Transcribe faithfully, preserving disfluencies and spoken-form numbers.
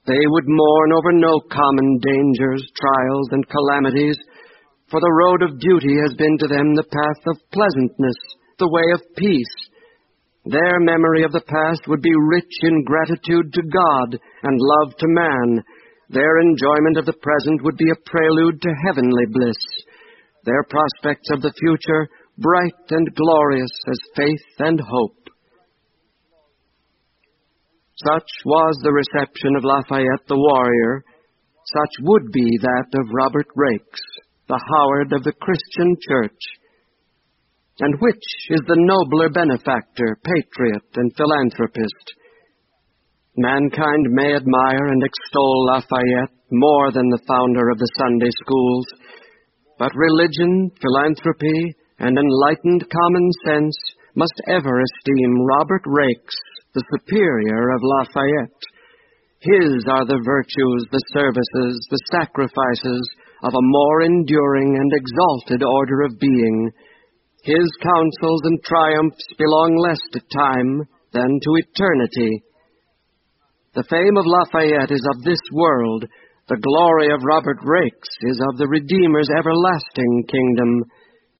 They would mourn over no common dangers, trials, and calamities, for the road of duty has been to them the path of pleasantness, the way of peace. Their memory of the past would be rich in gratitude to God and love to man. Their enjoyment of the present would be a prelude to heavenly bliss. Their prospects of the future bright and glorious as faith and hope. Such was the reception of Lafayette the warrior. Such would be that of Robert Raikes, the Howard of the Christian Church. And which is the nobler benefactor, patriot, and philanthropist? Mankind may admire and extol Lafayette more than the founder of the Sunday schools, but religion, philanthropy, and enlightened common sense must ever esteem Robert Raikes the superior of Lafayette. His are the virtues, the services, the sacrifices of a more enduring and exalted order of being. His counsels and triumphs belong less to time than to eternity. The fame of Lafayette is of this world. The glory of Robert Raikes is of the Redeemer's everlasting kingdom.